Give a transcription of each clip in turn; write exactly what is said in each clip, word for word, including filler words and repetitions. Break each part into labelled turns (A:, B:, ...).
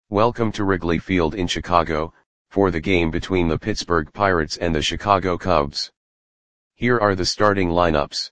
A: Welcome to Wrigley Field in Chicago, for the game between the Pittsburgh Pirates and the Chicago Cubs. Here are the starting lineups.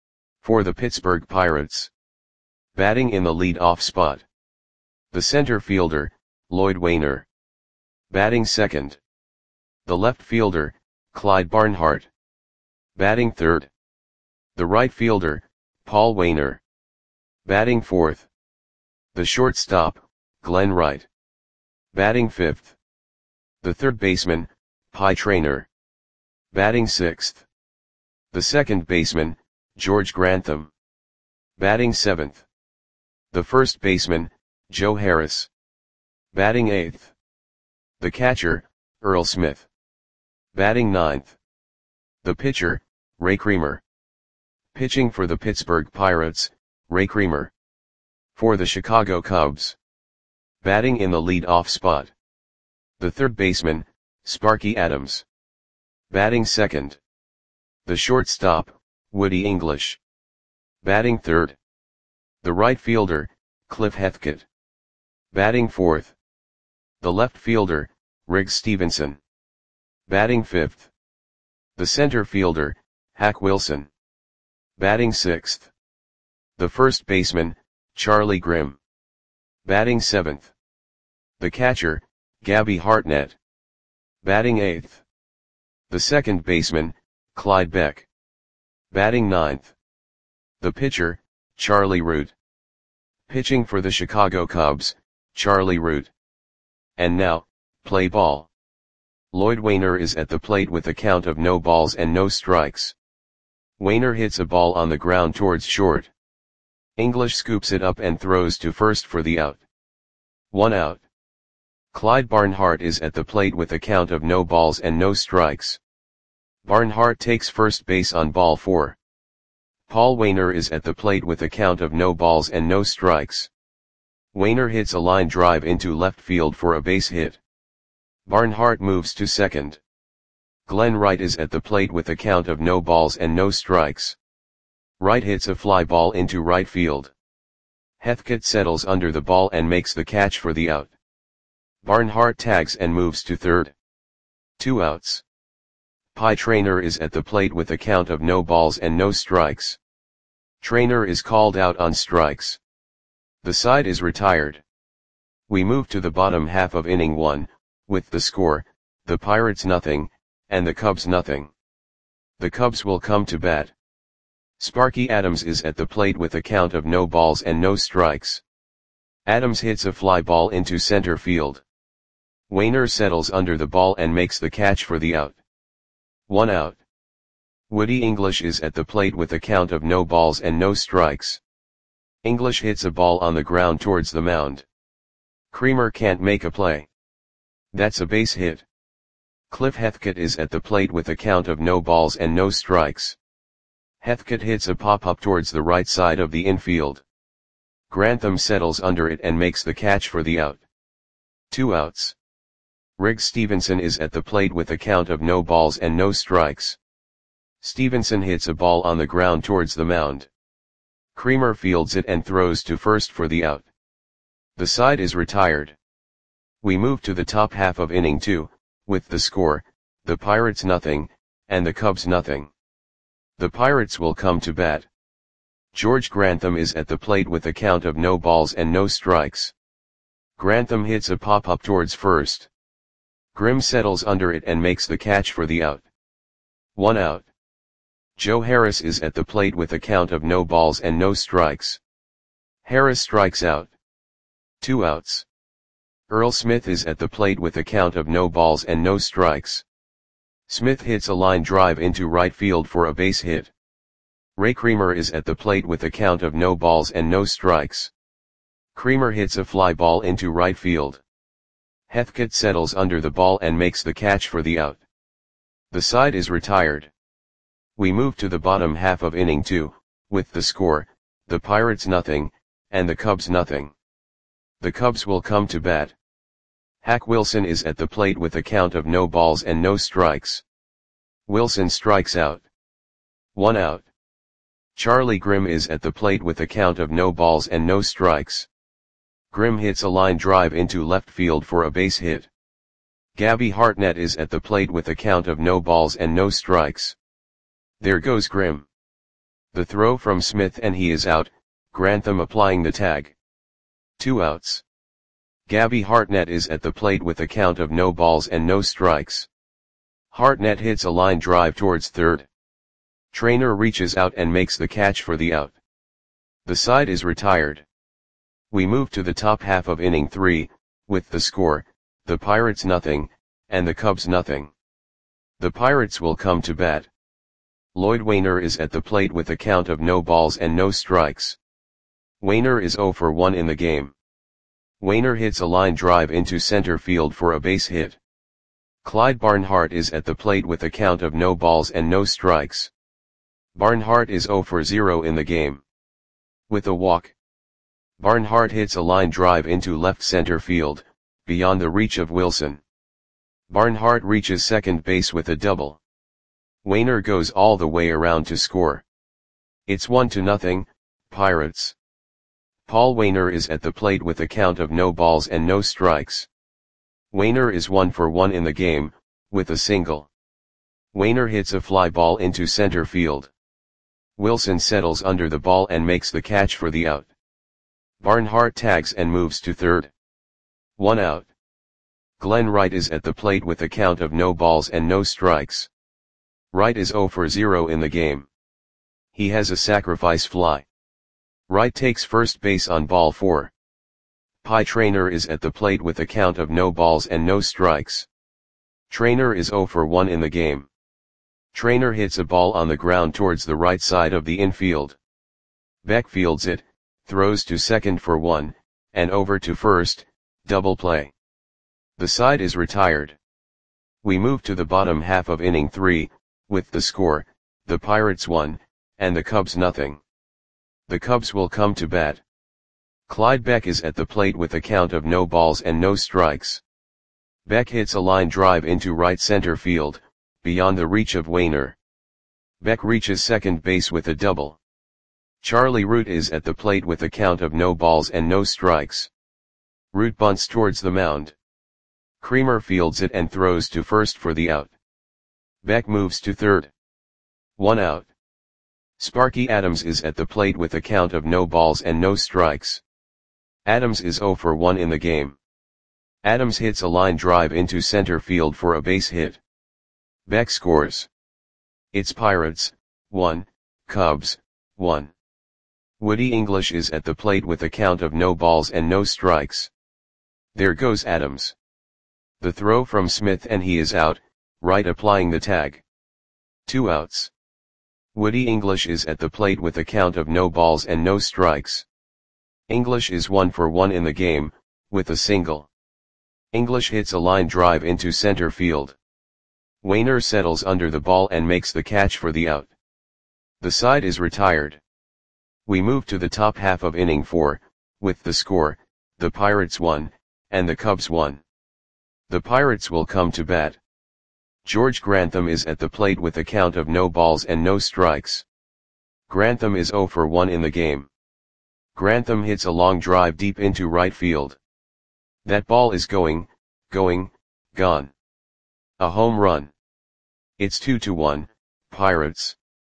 A: For the Pittsburgh Pirates. Batting in the lead-off spot. The center fielder, Lloyd Waner. Batting second. The left fielder, Clyde Barnhart. Batting third. The right fielder, Paul Waner. Batting fourth. The shortstop, Glenn Wright. Batting fifth. The third baseman, Pie Traynor. Batting sixth. The second baseman, George Grantham. Batting seventh. The first baseman, Joe Harris. Batting eighth. The catcher, Earl Smith. Batting ninth. The pitcher, Ray Creamer. Pitching for the Pittsburgh Pirates, Ray Creamer. For the Chicago Cubs. Batting in the lead-off spot. The third baseman, Sparky Adams. Batting second. The shortstop, Woody English. Batting third. The right fielder, Cliff Hethkett. Batting fourth. The left fielder, Riggs Stevenson. Batting fifth. The center fielder, Hack Wilson. Batting sixth. The first baseman, Charlie Grimm. Batting seventh. The catcher, Gabby Hartnett. Batting eighth. The second baseman, Clyde Beck. Batting ninth. The pitcher, Charlie Root. Pitching for the Chicago Cubs, Charlie Root. And now, play ball. Lloyd Waner is at the plate with a count of no balls and no strikes. Waner hits a ball on the ground towards short. English scoops it up and throws to first for the out. One out. Clyde Barnhart is at the plate with a count of no balls and no strikes. Barnhart takes first base on ball four. Paul Waner is at the plate with a count of no balls and no strikes. Waner hits a line drive into left field for a base hit. Barnhart moves to second. Glenn Wright is at the plate with a count of no balls and no strikes. Wright hits a fly ball into right field. Hethkett settles under the ball and makes the catch for the out. Barnhart tags and moves to third. Two outs. Pie Traynor is at the plate with a count of no balls and no strikes. Traynor is called out on strikes. The side is retired. We move to the bottom half of inning one, with the score, the Pirates nothing, and the Cubs nothing. The Cubs will come to bat. Sparky Adams is at the plate with a count of no balls and no strikes. Adams hits a fly ball into center field. Waner settles under the ball and makes the catch for the out. One out. Woody English is at the plate with a count of no balls and no strikes. English hits a ball on the ground towards the mound. Creamer can't make a play. That's a base hit. Cliff Hethkett is at the plate with a count of no balls and no strikes. Hethkett hits a pop-up towards the right side of the infield. Grantham settles under it and makes the catch for the out. Two outs. Riggs Stevenson is at the plate with a count of no balls and no strikes. Stevenson hits a ball on the ground towards the mound. Creamer fields it and throws to first for the out. The side is retired. We move to the top half of inning two, with the score, the Pirates nothing, and the Cubs nothing. The Pirates will come to bat. George Grantham is at the plate with a count of no balls and no strikes. Grantham hits a pop-up towards first. Grimm settles under it and makes the catch for the out. One out. Joe Harris is at the plate with a count of no balls and no strikes. Harris strikes out. Two outs. Earl Smith is at the plate with a count of no balls and no strikes. Smith hits a line drive into right field for a base hit. Ray Creamer is at the plate with a count of no balls and no strikes. Creamer hits a fly ball into right field. Hethkett settles under the ball and makes the catch for the out. The side is retired. We move to the bottom half of inning two, with the score, the Pirates nothing, and the Cubs nothing. The Cubs will come to bat. Hack Wilson is at the plate with a count of no balls and no strikes. Wilson strikes out. One out. Charlie Grimm is at the plate with a count of no balls and no strikes. Grimm hits a line drive into left field for a base hit. Gabby Hartnett is at the plate with a count of no balls and no strikes. There goes Grimm. The throw from Smith and he is out, Grantham applying the tag. Two outs. Gabby Hartnett is at the plate with a count of no balls and no strikes. Hartnett hits a line drive towards third. Trainer reaches out and makes the catch for the out. The side is retired. We move to the top half of inning three, with the score, the Pirates nothing, and the Cubs nothing. The Pirates will come to bat. Lloyd Wainer is at the plate with a count of no balls and no strikes. Wainer is oh for one in the game. Wainer hits a line drive into center field for a base hit. Clyde Barnhart is at the plate with a count of no balls and no strikes. Barnhart is oh for zero in the game. With a walk. Barnhart hits a line drive into left center field, beyond the reach of Wilson. Barnhart reaches second base with a double. Wainer goes all the way around to score. It's one to nothing, Pirates. Paul Wainer is at the plate with a count of no balls and no strikes. Wainer is one for one in the game, with a single. Wainer hits a fly ball into center field. Wilson settles under the ball and makes the catch for the out. Barnhart tags and moves to third. One out. Glenn Wright is at the plate with a count of no balls and no strikes. Wright is oh for zero in the game. He has a sacrifice fly. Wright takes first base on ball four. Pie Trainer is at the plate with a count of no balls and no strikes. Trainer is oh for one in the game. Trainer hits a ball on the ground towards the right side of the infield. Beck fields it, throws to second for one, and over to first, double play. The side is retired. We move to the bottom half of inning three, with the score, the Pirates one, and the Cubs nothing. The Cubs will come to bat. Clyde Beck is at the plate with a count of no balls and no strikes. Beck hits a line drive into right center field, beyond the reach of Wainer. Beck reaches second base with a double. Charlie Root is at the plate with a count of no balls and no strikes. Root bunts towards the mound. Creamer fields it and throws to first for the out. Beck moves to third. One out. Sparky Adams is at the plate with a count of no balls and no strikes. Adams is oh for one in the game. Adams hits a line drive into center field for a base hit. Beck scores. It's Pirates, one, Cubs, one. Woody English is at the plate with a count of no balls and no strikes. There goes Adams. The throw from Smith and he is out, Wright applying the tag. Two outs. Woody English is at the plate with a count of no balls and no strikes. English is one for one in the game, with a single. English hits a line drive into center field. Wainer settles under the ball and makes the catch for the out. The side is retired. We move to the top half of inning four, with the score, the Pirates one, and the Cubs one. The Pirates will come to bat. George Grantham is at the plate with a count of no balls and no strikes. Grantham is oh for one in the game. Grantham hits a long drive deep into right field. That ball is going, going, gone. A home run. It's two to one, Pirates.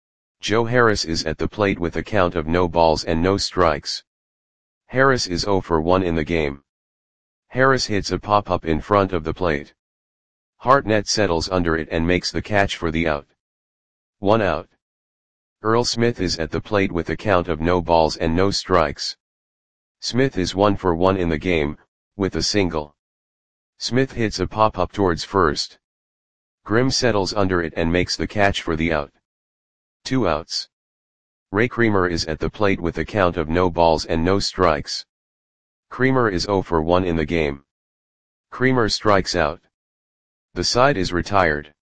A: Joe Harris is at the plate with a count of no balls and no strikes. Harris is oh for one in the game. Harris hits a pop-up in front of the plate. Hartnett settles under it and makes the catch for the out. One out. Earl Smith is at the plate with a count of no balls and no strikes. Smith is one for one in the game, with a single. Smith hits a pop-up towards first. Grimm settles under it and makes the catch for the out. Two outs. Ray Creamer is at the plate with a count of no balls and no strikes. Creamer is oh for one in the game. Creamer strikes out. The side is retired.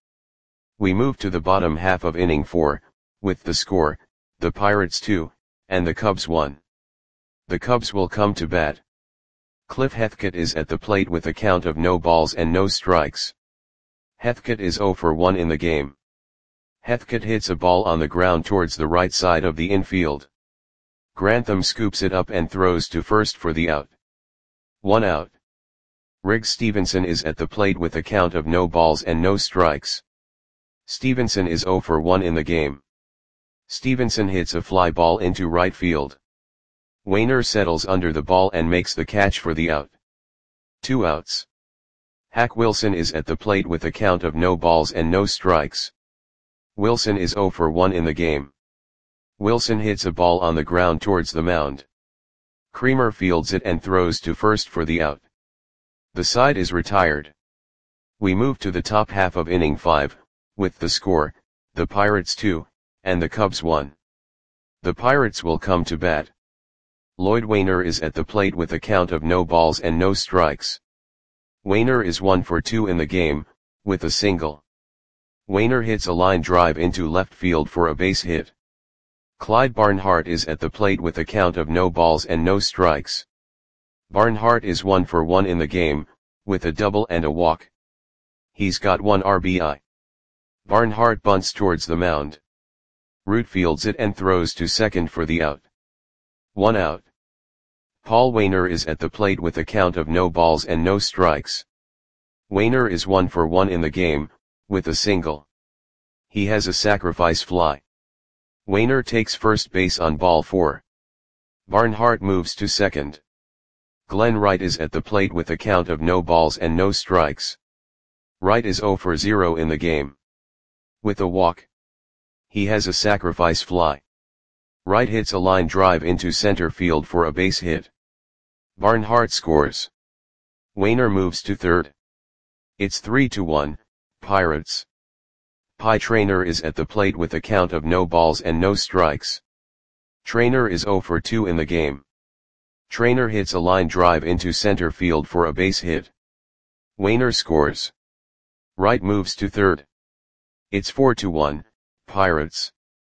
A: We move to the bottom half of inning four, with the score, the Pirates two, and the Cubs one. The Cubs will come to bat. Cliff Heathcote is at the plate with a count of no balls and no strikes. Heathcote is oh for one in the game. Heathcote hits a ball on the ground towards the right side of the infield. Grantham scoops it up and throws to first for the out. One out. Riggs Stevenson is at the plate with a count of no balls and no strikes. Stevenson is zero for one in the game. Stevenson hits a fly ball into right field. Wainer settles under the ball and makes the catch for the out. Two outs. Hack Wilson is at the plate with a count of no balls and no strikes. Wilson is zero for one in the game. Wilson hits a ball on the ground towards the mound. Creamer fields it and throws to first for the out. The side is retired. We move to the top half of inning five, with the score, the Pirates two, and the Cubs one. The Pirates will come to bat. Lloyd Wainer is at the plate with a count of no balls and no strikes. Wainer is one for two in the game, with a single. Wainer hits a line drive into left field for a base hit. Clyde Barnhart is at the plate with a count of no balls and no strikes. Barnhart is one for one in the game, with a double and a walk. He's got one R B I. Barnhart bunts towards the mound. Root fields it and throws to second for the out. One out. Paul Wainer is at the plate with a count of no balls and no strikes. Wainer is one for one in the game, with a single. He has a sacrifice fly. Wainer takes first base on ball four. Barnhart moves to second. Glenn Wright is at the plate with a count of no balls and no strikes. Wright is zero for zero in the game. With a walk. He has a sacrifice fly. Wright hits a line drive into center field for a base hit. Barnhart scores. Wainer moves to third. It's three to one, Pirates. Pie Traynor is at the plate with a count of no balls and no strikes. Traynor is zero for two in the game. Traynor hits a line drive into center field for a base hit. Wainer scores. Wright moves to third. It's four to one, Pirates.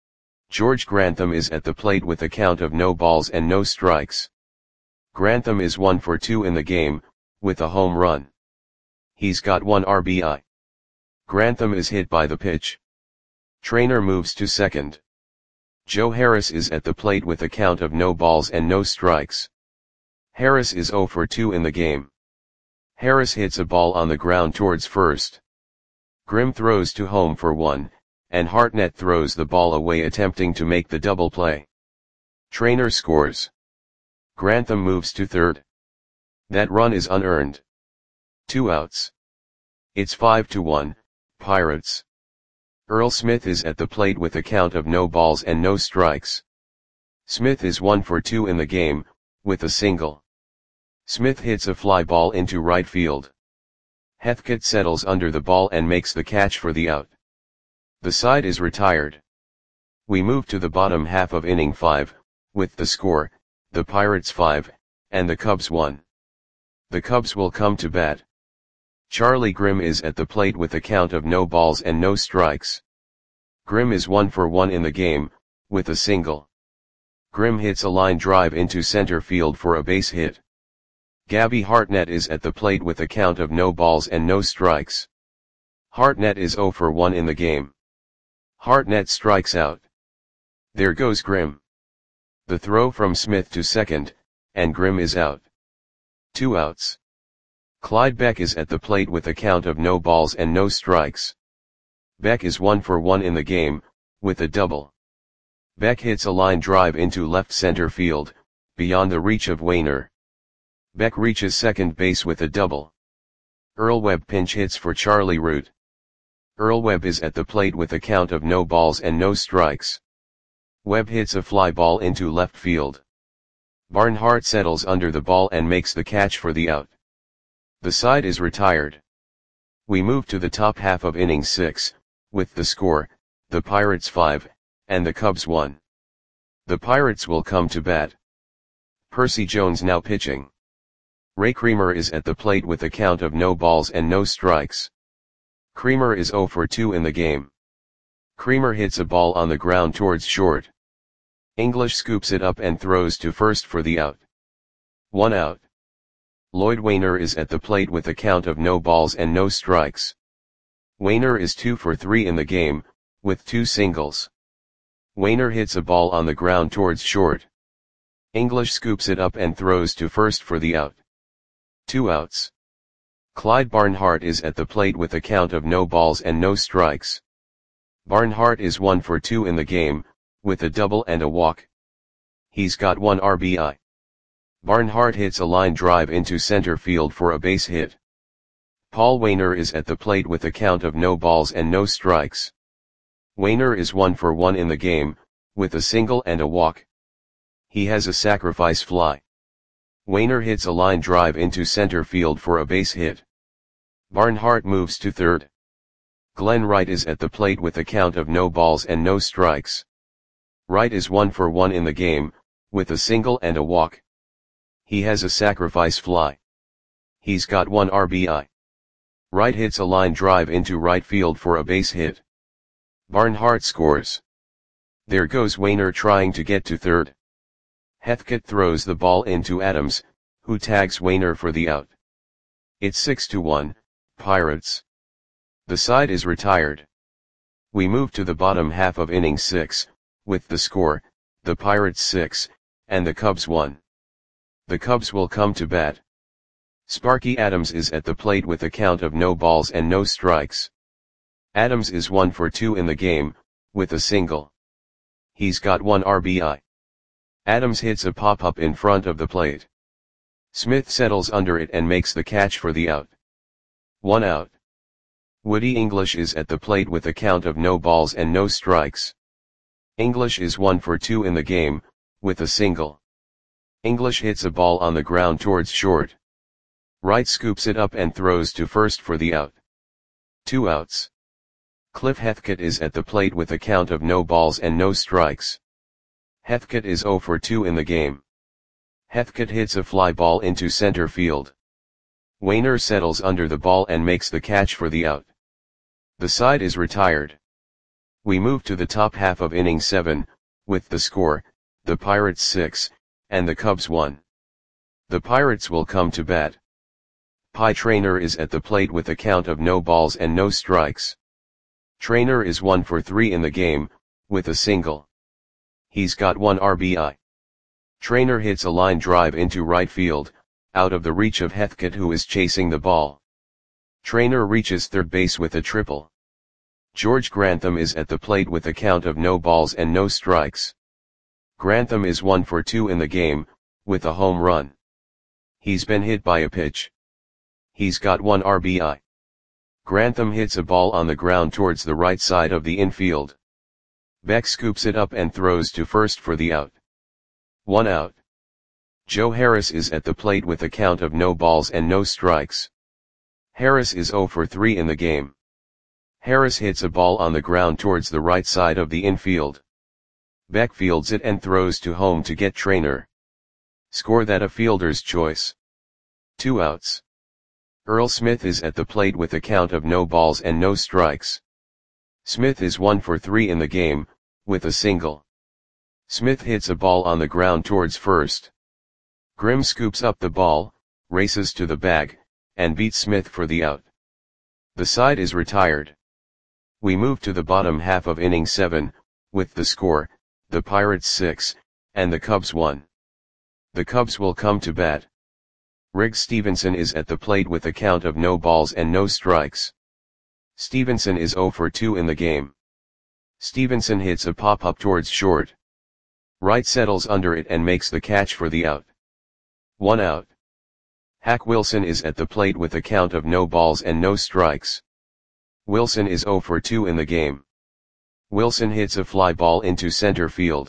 A: George Grantham is at the plate with a count of no balls and no strikes. Grantham is one for two in the game, with a home run. He's got one R B I. Grantham is hit by the pitch. Traynor moves to second. Joe Harris is at the plate with a count of no balls and no strikes. Harris is zero for two in the game. Harris hits a ball on the ground towards first. Grimm throws to home for one, and Hartnett throws the ball away attempting to make the double play. Traynor scores. Grantham moves to third. That run is unearned. Two outs. It's five to one, Pirates. Earl Smith is at the plate with a count of no balls and no strikes. Smith is one for two in the game, with a single. Smith hits a fly ball into right field. Heathcote settles under the ball and makes the catch for the out. The side is retired. We move to the bottom half of inning five, with the score, the Pirates five, and the Cubs one. The Cubs will come to bat. Charlie Grimm is at the plate with a count of no balls and no strikes. Grimm is one for one in the game, with a single. Grimm hits a line drive into center field for a base hit. Gabby Hartnett is at the plate with a count of no balls and no strikes. Hartnett is zero for one in the game. Hartnett strikes out. There goes Grimm. The throw from Smith to second, and Grimm is out. Two outs. Clyde Beck is at the plate with a count of no balls and no strikes. Beck is one for one in the game, with a double. Beck hits a line drive into left center field, beyond the reach of Wainer. Beck reaches second base with a double. Earl Webb pinch hits for Charlie Root. Earl Webb is at the plate with a count of no balls and no strikes. Webb hits a fly ball into left field. Barnhart settles under the ball and makes the catch for the out. The side is retired. We move to the top half of inning six, with the score, the Pirates five, and the Cubs one. The Pirates will come to bat. Percy Jones now pitching. Ray Creamer is at the plate with a count of no balls and no strikes. Creamer is zero for two in the game. Creamer hits a ball on the ground towards short. English scoops it up and throws to first for the out. One out. Lloyd Wainer is at the plate with a count of no balls and no strikes. Wainer is two for three in the game, with two singles. Wainer hits a ball on the ground towards short. English scoops it up and throws to first for the out. Two outs. Clyde Barnhart is at the plate with a count of no balls and no strikes. Barnhart is one for two in the game, with a double and a walk. He's got one R B I. Barnhart hits a line drive into center field for a base hit. Paul Waner is at the plate with a count of no balls and no strikes. Waner is one for one in the game, with a single and a walk. He has a sacrifice fly. Waner hits a line drive into center field for a base hit. Barnhart moves to third. Glenn Wright is at the plate with a count of no balls and no strikes. Wright is one for one in the game, with a single and a walk. He has a sacrifice fly. He's got one R B I. Wright hits a line drive into right field for a base hit. Barnhart scores. There goes Waner trying to get to third. Heathcote throws the ball into Adams, who tags Waner for the out. It's six to one, Pirates. The side is retired. We move to the bottom half of inning six, with the score, the Pirates six, and the Cubs one. The Cubs will come to bat. Sparky Adams is at the plate with a count of no balls and no strikes. Adams is one for two in the game, with a single. He's got one R B I. Adams hits a pop-up in front of the plate. Smith settles under it and makes the catch for the out. One out. Woody English is at the plate with a count of no balls and no strikes. English is one for two in the game, with a single. English hits a ball on the ground towards short. Wright scoops it up and throws to first for the out. Two outs. Cliff Heathcote is at the plate with a count of no balls and no strikes. Heathcote is zero for two in the game. Heathcote hits a fly ball into center field. Waner settles under the ball and makes the catch for the out. The side is retired. We move to the top half of inning seven, with the score, the Pirates six, and the Cubs one. The Pirates will come to bat. Pie Traynor is at the plate with a count of no balls and no strikes. Traynor is one for three in the game, with a single. He's got one R B I. Traynor hits a line drive into right field, out of the reach of Heathcote, who is chasing the ball. Traynor reaches third base with a triple. George Grantham is at the plate with a count of no balls and no strikes. Grantham is one for two in the game, with a home run. He's been hit by a pitch. He's got one R B I. Grantham hits a ball on the ground towards the right side of the infield. Beck scoops it up and throws to first for the out. One out. Joe Harris is at the plate with a count of no balls and no strikes. Harris is zero for three in the game. Harris hits a ball on the ground towards the right side of the infield. Beck fields it and throws to home to get Traynor. Score that a fielder's choice. Two outs. Earl Smith is at the plate with a count of no balls and no strikes. Smith is one for three in the game, with a single. Smith hits a ball on the ground towards first. Grimm scoops up the ball, races to the bag, and beats Smith for the out. The side is retired. We move to the bottom half of inning seven, with the score, the Pirates six, and the Cubs one. The Cubs will come to bat. Riggs Stevenson is at the plate with a count of no balls and no strikes. Stevenson is zero for two in the game. Stevenson hits a pop-up towards short. Wright settles under it and makes the catch for the out. One out. Hack Wilson is at the plate with a count of no balls and no strikes. Wilson is zero for two in the game. Wilson hits a fly ball into center field.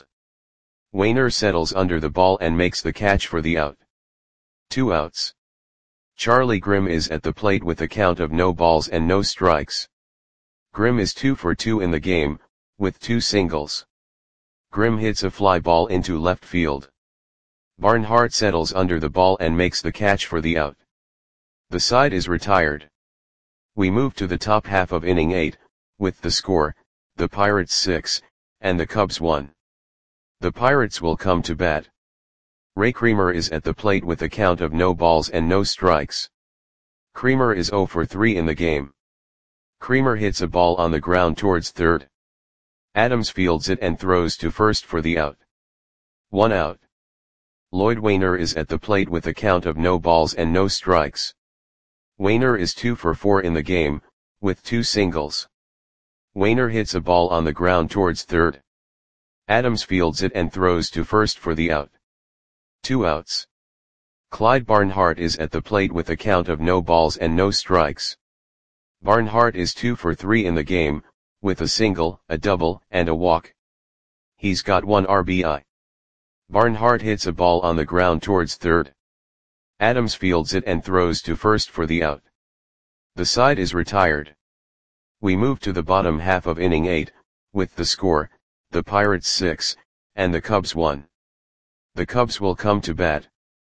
A: Waner settles under the ball and makes the catch for the out. Two outs. Charlie Grimm is at the plate with a count of no balls and no strikes. Grimm is two for two in the game, with two singles. Grimm hits a fly ball into left field. Barnhart settles under the ball and makes the catch for the out. The side is retired. We move to the top half of inning eight, with the score, the Pirates six, and the Cubs one. The Pirates will come to bat. Ray Creamer is at the plate with a count of no balls and no strikes. Creamer is zero for three in the game. Creamer hits a ball on the ground towards third. Adams fields it and throws to first for the out. One out. Lloyd Waner is at the plate with a count of no balls and no strikes. Waner is two for four in the game, with two singles. Waner hits a ball on the ground towards third. Adams fields it and throws to first for the out. Two outs. Clyde Barnhart is at the plate with a count of no balls and no strikes. Barnhart is two for three in the game, with a single, a double, and a walk. He's got one R B I. Barnhart hits a ball on the ground towards third. Adams fields it and throws to first for the out. The side is retired. We move to the bottom half of inning eight, with the score, the Pirates six, and the Cubs one. The Cubs will come to bat.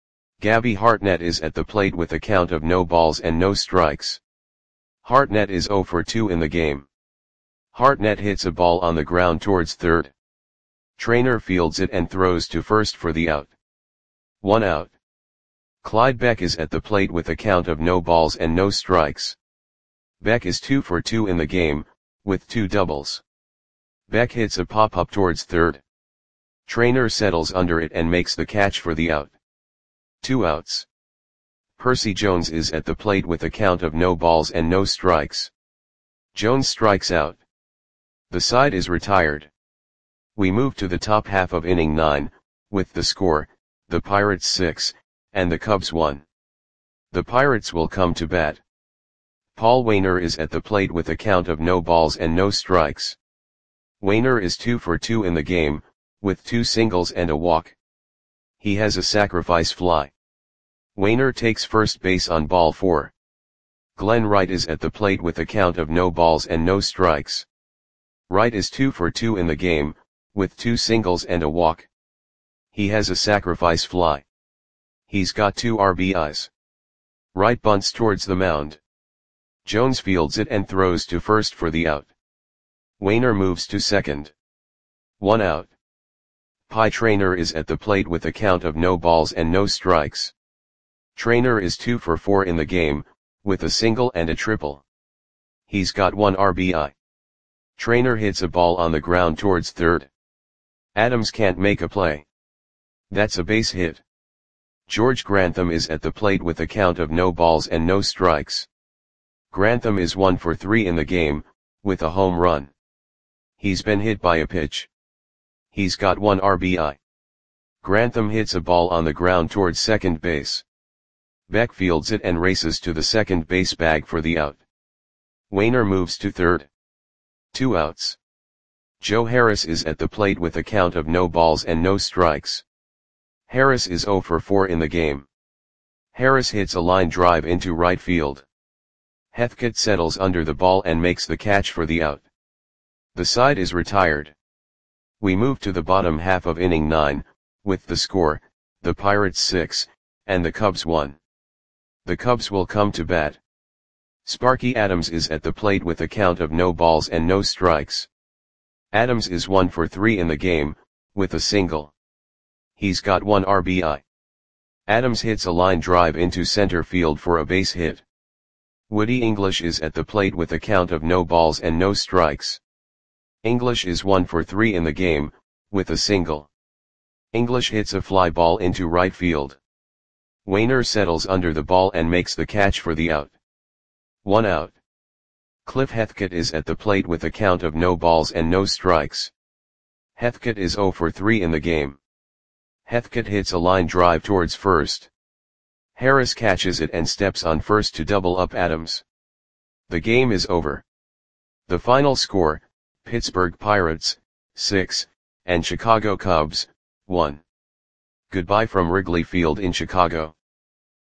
A: Gabby Hartnett is at the plate with a count of no balls and no strikes. Hartnett is zero for two in the game. Hartnett hits a ball on the ground towards third. Trainer fields it and throws to first for the out. One out. Clyde Beck is at the plate with a count of no balls and no strikes. Beck is two for two in the game, with two doubles. Beck hits a pop-up towards third. Trainer settles under it and makes the catch for the out. Two outs. Percy Jones is at the plate with a count of no balls and no strikes. Jones strikes out. The side is retired. We move to the top half of inning nine, with the score, the Pirates six, and the Cubs one. The Pirates will come to bat. Paul Waner is at the plate with a count of no balls and no strikes. Waner is two for two in the game, with two singles and a walk. He has a sacrifice fly. Waner takes first base on ball four. Glenn Wright is at the plate with a count of no balls and no strikes. Wright is two for two in the game, with two singles and a walk. He has a sacrifice fly. He's got two R B Is. Wright bunts towards the mound. Jones fields it and throws to first for the out. Waner moves to second. One out. Pie Trainer is at the plate with a count of no balls and no strikes. Trainer is two for four in the game, with a single and a triple. He's got one R B I. Trainer hits a ball on the ground towards third. Adams can't make a play. That's a base hit. George Grantham is at the plate with a count of no balls and no strikes. Grantham is one for three in the game, with a home run. He's been hit by a pitch. He's got one R B I. Grantham hits a ball on the ground towards second base. Beck fields it and races to the second base bag for the out. Waner moves to third. Two outs. Joe Harris is at the plate with a count of no balls and no strikes. Harris is zero for four in the game. Harris hits a line drive into right field. Heathcote settles under the ball and makes the catch for the out. The side is retired. We move to the bottom half of inning nine, with the score, the Pirates six, and the Cubs one. The Cubs will come to bat. Sparky Adams is at the plate with a count of no balls and no strikes. Adams is one for three in the game, with a single. He's got one R B I. Adams hits a line drive into center field for a base hit. Woody English is at the plate with a count of no balls and no strikes. English is one for three in the game, with a single. English hits a fly ball into right field. Waner settles under the ball and makes the catch for the out. One out. Cliff Heathcote is at the plate with a count of no balls and no strikes. Heathcote is zero for three in the game. Heathcote hits a line drive towards first. Harris catches it and steps on first to double up Adams. The game is over. The final score, Pittsburgh Pirates, six, and Chicago Cubs, one. Goodbye from Wrigley Field in Chicago.